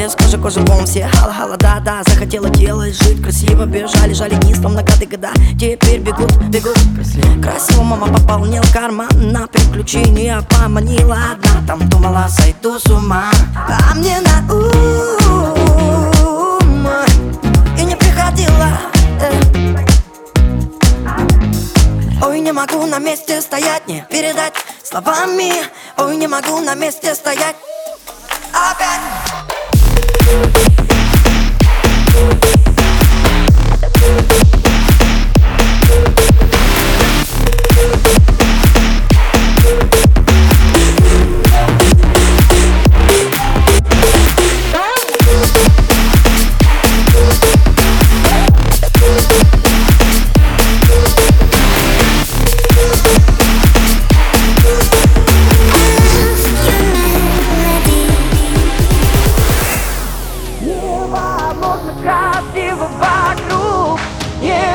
без кожи кожевом. Все хала-хала, да-да, захотела делать, жить красиво. Бежали, жали вниз, там многие года. Теперь бегут, бегут. Красиво мама пополнил карман. На приключения поманила одна. Там думала, сойду с ума, а мне на ум и не приходила. Ой, не могу на месте стоять, не передать словами. Ой, не могу на месте стоять опять. Красиво вокруг,